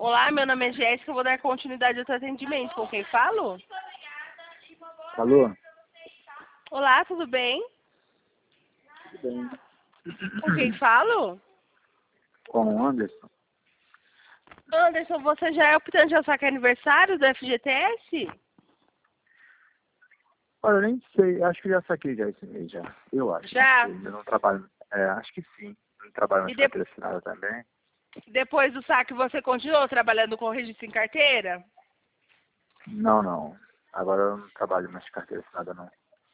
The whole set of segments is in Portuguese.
Olá, meu nome é Jéssica, eu vou dar continuidade ao teu atendimento. Com quem falo? Alô? Olá, tudo bem? Tudo bem. Com quem falo? Com o Anderson? Anderson, você já é optante ao saque aniversário do FGTS? Olha, eu nem sei, acho que já saquei já esse mês já. Eu acho. Já? Não sei, eu não trabalho. Acho que sim. Não trabalho mais E carteira assinada também. depois do saque você continuou trabalhando com registro em carteira? Não, não. Agora eu não trabalho mais carteira assinada não.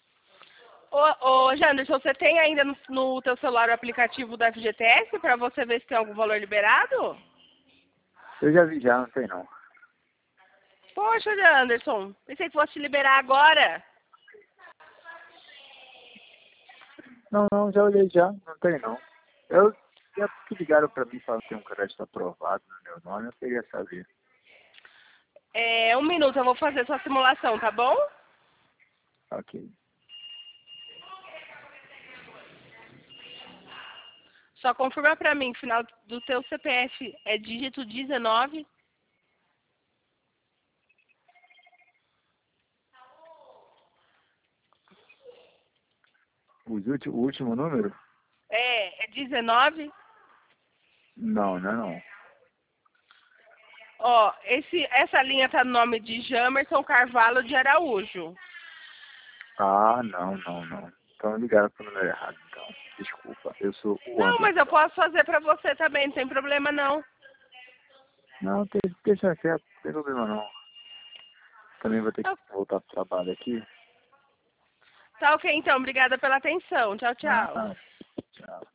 Ô, Janderson, você tem ainda no teu celular o aplicativo do FGTS para você ver se tem algum valor liberado? Eu já vi já, não sei não. Poxa, Janderson, pensei que fosse te liberar agora. Não, não, já olhei já, não tem não. Eu já que ligaram pra mim falando que tem um crédito aprovado no meu nome, eu queria saber. Um minuto, eu vou fazer sua simulação, tá bom? Ok. Só confirma pra mim, final do teu CPF é dígito 19. O último número? É 19. Não, não é não. Ó, essa linha tá no nome de Jamerson Carvalho de Araújo. Ah, não, não, não. Então ligaram pro número errado, então. Desculpa, eu sou o Não, mas eu Anderson. posso fazer pra você também, não tem problema não. Não, deixa quieto, não tem problema não. Também vou ter que Tá, voltar pro trabalho aqui. tá ok então, obrigada pela atenção. Tchau, tchau. Ah, tchau.